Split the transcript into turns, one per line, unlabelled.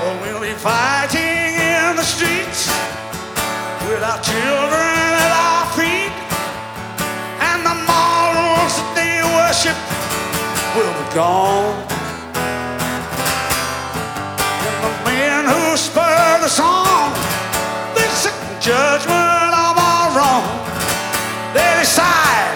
we'll be fighting in the streets with our children at our feet, and the morals that they worship will be gone. And the men who spur the song, they sit in judgment of our wrong. They decide